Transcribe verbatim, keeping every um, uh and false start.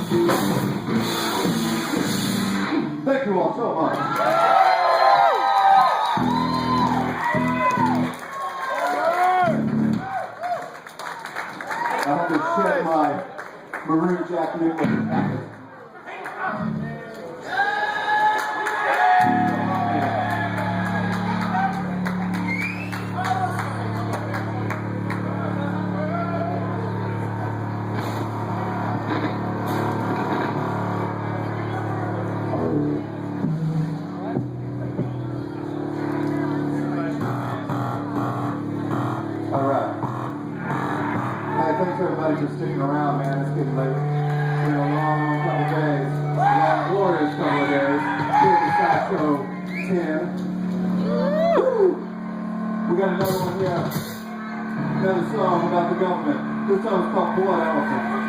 Thank you all so much. I had to shed my maroon jacket in with the Thanks everybody for sticking around, man. It's getting late. It's been a long, long couple of days. A long, glorious couple of days. Here at the Sideshow ten. Woo! We got another one here. Another song about the government. This song's called Blood Elephant.